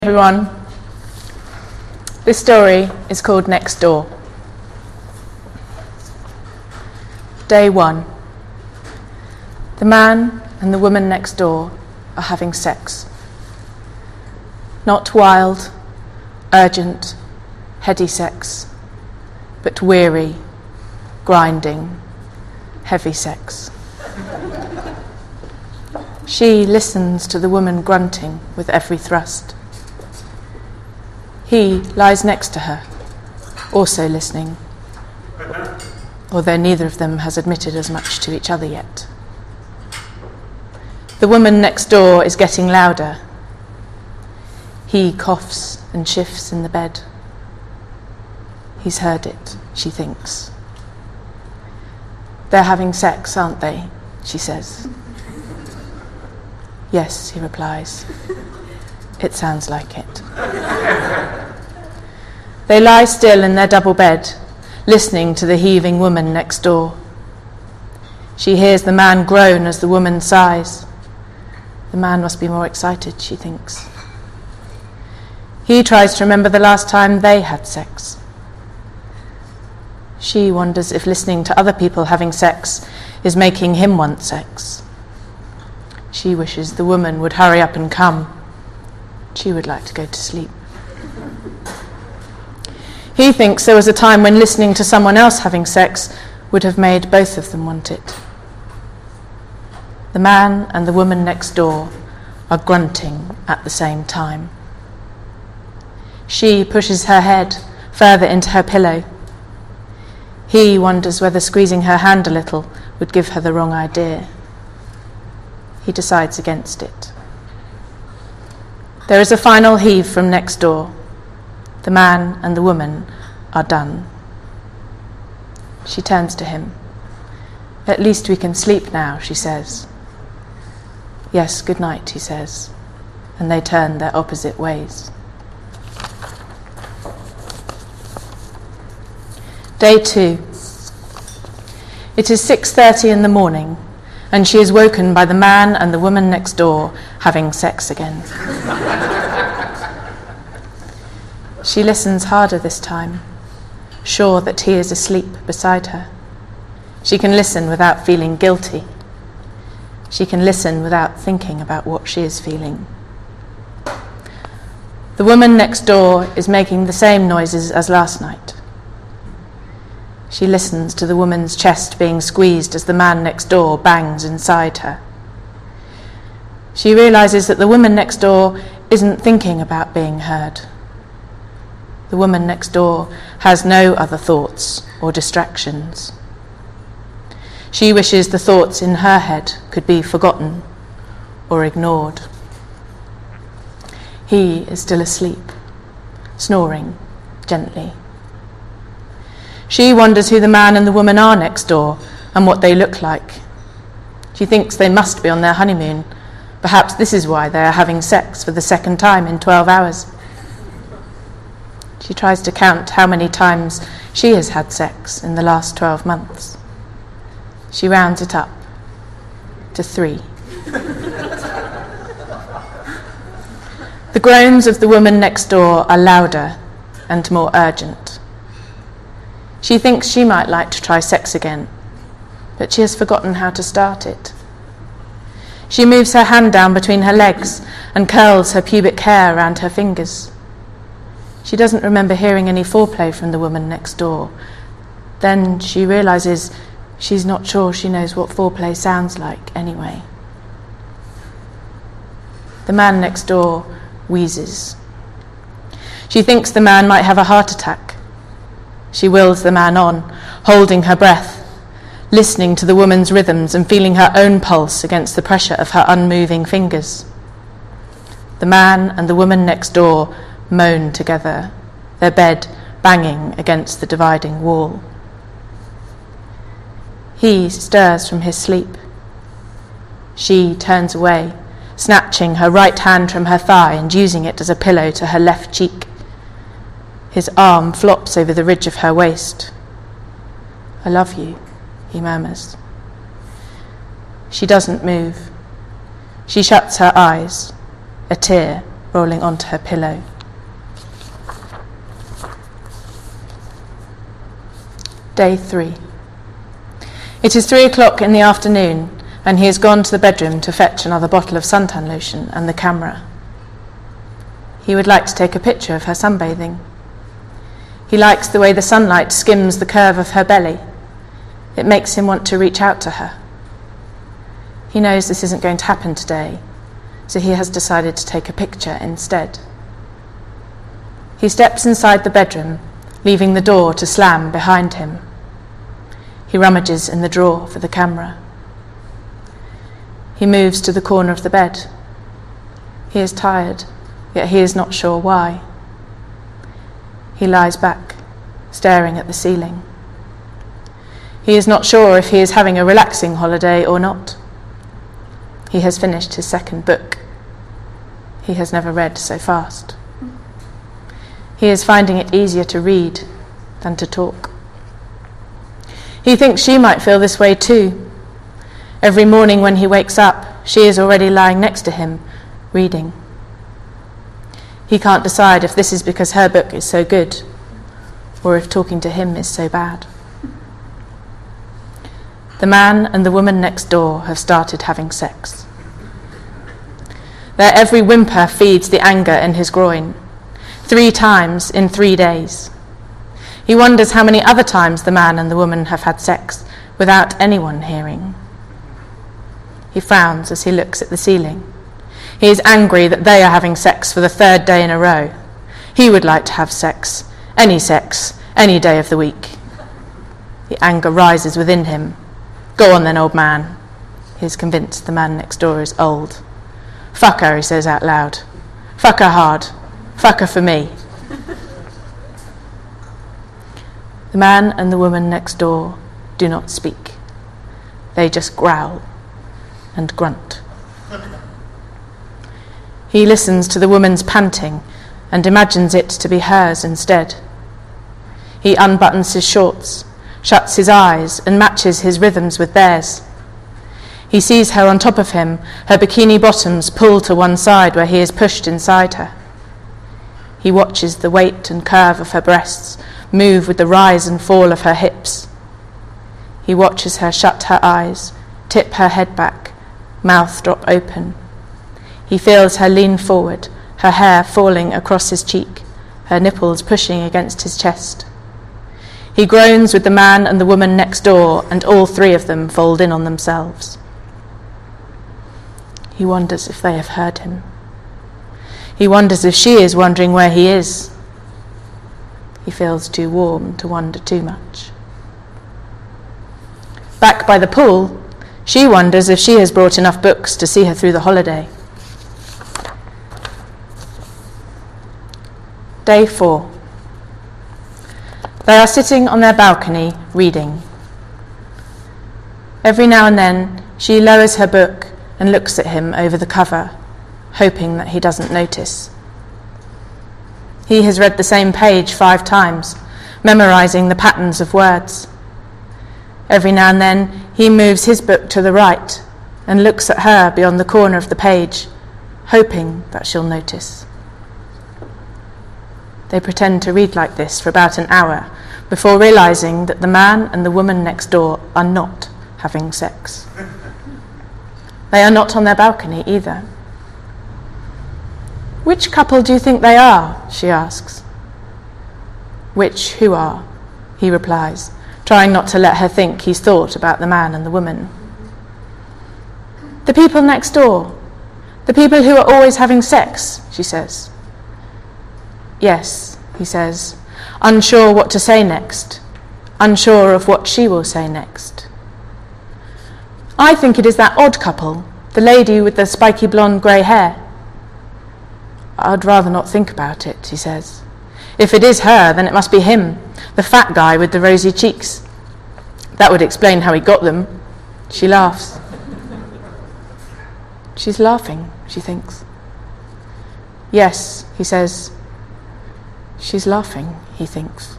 Everyone, this story is called Next Door. Day 1. The man and the woman next door are having sex. Not wild, urgent, heady sex, but weary, grinding, heavy sex. She listens to the woman grunting with every thrust. He lies next to her, also listening, although neither of them has admitted as much to each other yet. The woman next door is getting louder. He coughs and shifts in the bed. He's heard it, she thinks. They're having sex, aren't they? She says. Yes, he replies. It sounds like it. They lie still in their double bed, listening to the heaving woman next door. She hears the man groan as the woman sighs. The man must be more excited, she thinks. He tries to remember the last time they had sex. She wonders if listening to other people having sex is making him want sex. She wishes the woman would hurry up and come. She would like to go to sleep. He thinks there was a time when listening to someone else having sex would have made both of them want it. The man and the woman next door are grunting at the same time. She pushes her head further into her pillow. He wonders whether squeezing her hand a little would give her the wrong idea. He decides against it. There is a final heave from next door. The man and the woman are done. She turns to him. At least we can sleep now, she says. Yes, good night, he says, and they turn their opposite ways. Day 2. It is 6:30 in the morning, and she is woken by the man and the woman next door having sex again. She listens harder this time, sure that he is asleep beside her. She can listen without feeling guilty. She can listen without thinking about what she is feeling. The woman next door is making the same noises as last night. She listens to the woman's chest being squeezed as the man next door bangs inside her. She realizes that the woman next door isn't thinking about being heard. The woman next door has no other thoughts or distractions. She wishes the thoughts in her head could be forgotten or ignored. He is still asleep, snoring gently. She wonders who the man and the woman are next door and what they look like. She thinks they must be on their honeymoon. Perhaps this is why they are having sex for the second time in 12 hours. She tries to count how many times she has had sex in the last 12 months. She rounds it up to 3. The groans of the woman next door are louder and more urgent. She thinks she might like to try sex again, but she has forgotten how to start it. She moves her hand down between her legs and curls her pubic hair around her fingers. She doesn't remember hearing any foreplay from the woman next door. Then she realizes she's not sure she knows what foreplay sounds like anyway. The man next door wheezes. She thinks the man might have a heart attack. She wills the man on, holding her breath, listening to the woman's rhythms and feeling her own pulse against the pressure of her unmoving fingers. The man and the woman next door moan together, their bed banging against the dividing wall. He stirs from his sleep. She turns away, snatching her right hand from her thigh and using it as a pillow to her left cheek. His arm flops over the ridge of her waist. I love you, he murmurs. She doesn't move. She shuts her eyes, a tear rolling onto her pillow. Day 3. It is 3 o'clock in the afternoon, and he has gone to the bedroom to fetch another bottle of suntan lotion and the camera. He would like to take a picture of her sunbathing. He likes the way the sunlight skims the curve of her belly. It makes him want to reach out to her. He knows this isn't going to happen today, so he has decided to take a picture instead. He steps inside the bedroom, leaving the door to slam behind him. He rummages in the drawer for the camera. He moves to the corner of the bed. He is tired, yet he is not sure why. He lies back, staring at the ceiling. He is not sure if he is having a relaxing holiday or not. He has finished his second book. He has never read so fast. He is finding it easier to read than to talk. He thinks she might feel this way too. Every morning when he wakes up, she is already lying next to him, reading. He can't decide if this is because her book is so good, or if talking to him is so bad. The man and the woman next door have started having sex. Their every whimper feeds the anger in his groin, 3 times in 3 days. He wonders how many other times the man and the woman have had sex without anyone hearing. He frowns as he looks at the ceiling. He is angry that they are having sex for the 3rd day in a row. He would like to have sex, any day of the week. The anger rises within him. Go on then, old man. He is convinced the man next door is old. Fuck her, he says out loud. Fuck her hard. Fuck her for me. The man and the woman next door do not speak. They just growl and grunt. He listens to the woman's panting and imagines it to be hers instead. He unbuttons his shorts, shuts his eyes and matches his rhythms with theirs. He sees her on top of him, her bikini bottoms pulled to one side where he is pushed inside her. He watches the weight and curve of her breasts move with the rise and fall of her hips. He watches her shut her eyes, tip her head back, mouth drop open. He feels her lean forward, her hair falling across his cheek, her nipples pushing against his chest. He groans with the man and the woman next door, and all 3 of them fold in on themselves. He wonders if they have heard him. He wonders if she is wondering where he is. He feels too warm to wonder too much. Back by the pool, she wonders if she has brought enough books to see her through the holiday. Day 4. They are sitting on their balcony, reading. Every now and then, she lowers her book and looks at him over the cover, hoping that he doesn't notice. He has read the same page 5 times, memorizing the patterns of words. Every now and then, he moves his book to the right and looks at her beyond the corner of the page, hoping that she'll notice. They pretend to read like this for about an hour before realizing that the man and the woman next door are not having sex. They are not on their balcony either. Which couple do you think they are? She asks. Which who are? He replies, trying not to let her think he's thought about the man and the woman. The people next door. The people who are always having sex, she says. Yes, he says, unsure what to say next, unsure of what she will say next. I think it is that odd couple, the lady with the spiky blonde grey hair. I'd rather not think about it, he says. If it is her, then it must be him, the fat guy with the rosy cheeks. That would explain how he got them. She laughs. She's laughing, she thinks. Yes, he says. She's laughing, he thinks.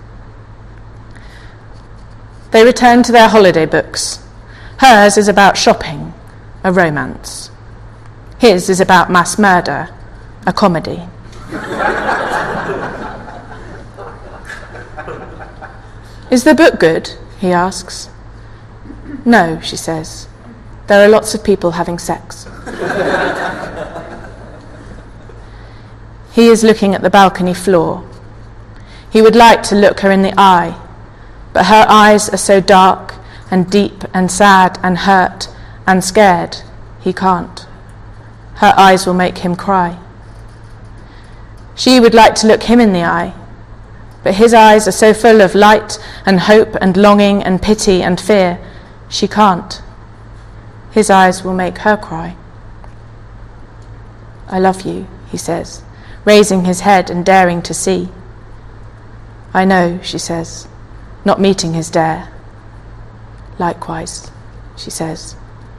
They return to their holiday books. Hers is about shopping, a romance. His is about mass murder, a comedy. Is the book good? He asks. No, she says. There are lots of people having sex. He is looking at the balcony floor. He would like to look her in the eye, but her eyes are so dark and deep and sad and hurt and scared, he can't. Her eyes will make him cry. She would like to look him in the eye, but his eyes are so full of light and hope and longing and pity and fear, she can't. His eyes will make her cry. I love you, he says, raising his head and daring to see. I know, she says, not meeting his dare. Likewise, she says.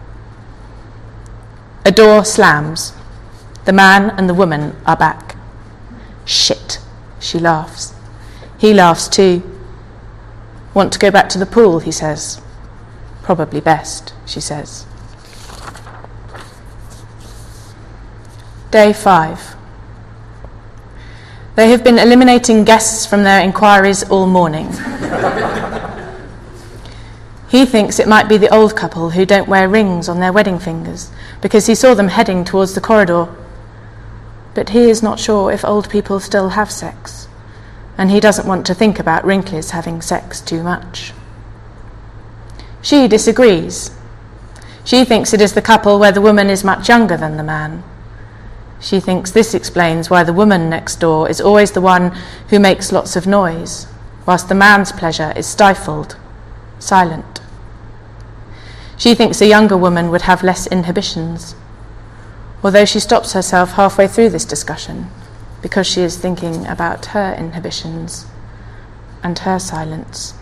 A door slams. The man and the woman are back. Shit, she laughs. He laughs too. Want to go back to the pool, he says. Probably best, she says. Day 5. They have been eliminating guests from their inquiries all morning. He thinks it might be the old couple who don't wear rings on their wedding fingers because he saw them heading towards the corridor. But he is not sure if old people still have sex, and he doesn't want to think about wrinklies having sex too much. She disagrees. She thinks it is the couple where the woman is much younger than the man. She thinks this explains why the woman next door is always the one who makes lots of noise, whilst the man's pleasure is stifled, silent. She thinks a younger woman would have less inhibitions, although she stops herself halfway through this discussion because she is thinking about her inhibitions and her silence.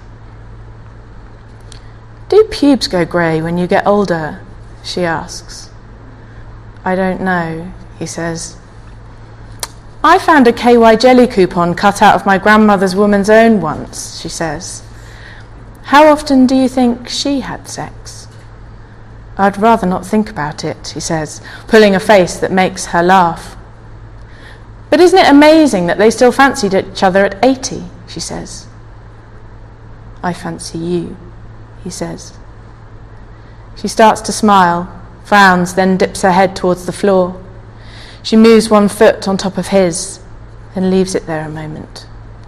Do pubes go grey when you get older? She asks. I don't know, he says. I found a KY jelly coupon cut out of my grandmother's woman's own once, she says. How often do you think she had sex? I'd rather not think about it, he says, pulling a face that makes her laugh. But isn't it amazing that they still fancied each other at 80, she says. I fancy you, he says. She starts to smile, frowns, then dips her head towards the floor. She moves one foot on top of his, then leaves it there a moment.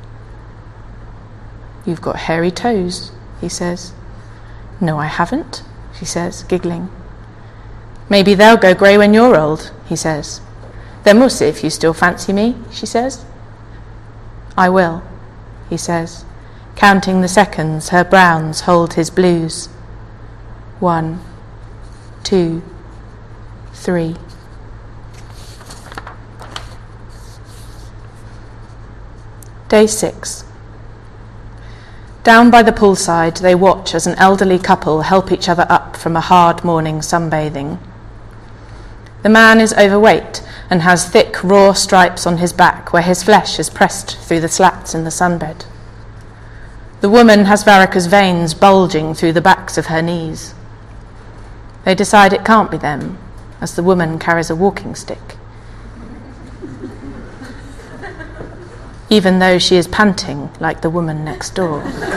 You've got hairy toes, he says. No, I haven't, she says, giggling. Maybe they'll go grey when you're old, he says. Then we'll see if you still fancy me, she says. I will, he says, counting the seconds her browns hold his blues. 1, 2, 3. Day 6. Down by the poolside, they watch as an elderly couple help each other up from a hard morning sunbathing. The man is overweight and has thick, raw stripes on his back where his flesh is pressed through the slats in the sunbed. The woman has varicose veins bulging through the backs of her knees. They decide it can't be them, as the woman carries a walking stick, even though she is panting like the woman next door.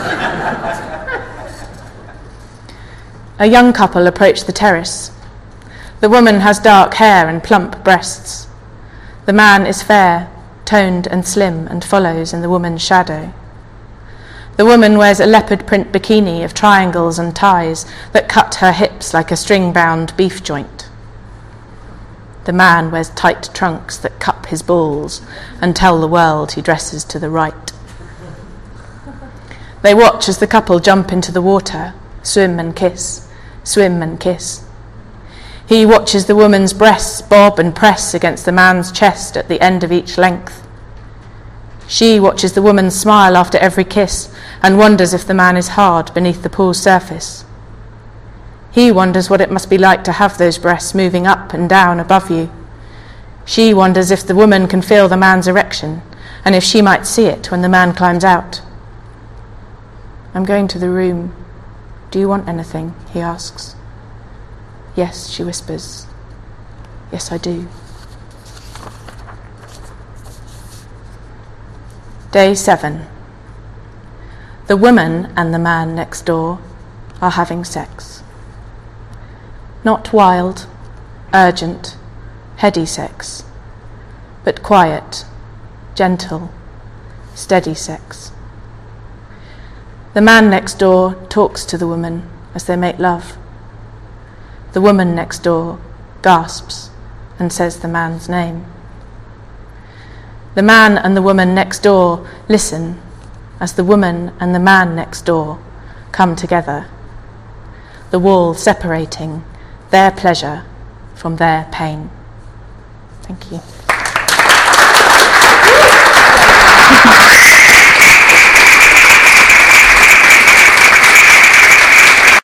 A young couple approach the terrace. The woman has dark hair and plump breasts. The man is fair, toned and slim, and follows in the woman's shadow. The woman wears a leopard print bikini of triangles and ties that cut her hips like a string-bound beef joint. The man wears tight trunks that cup his balls and tell the world he dresses to the right. They watch as the couple jump into the water, swim and kiss, swim and kiss. He watches the woman's breasts bob and press against the man's chest at the end of each length. She watches the woman smile after every kiss and wonders if the man is hard beneath the pool's surface. He wonders what it must be like to have those breasts moving up and down above you. She wonders if the woman can feel the man's erection and if she might see it when the man climbs out. I'm going to the room. Do you want anything? He asks. Yes, she whispers. Yes, I do. Day 7. The woman and the man next door are having sex. Not wild, urgent, heady sex, but quiet, gentle, steady sex. The man next door talks to the woman as they make love. The woman next door gasps and says the man's name. The man and the woman next door listen as the woman and the man next door come together, the wall separating their pleasure from their pain. Thank you.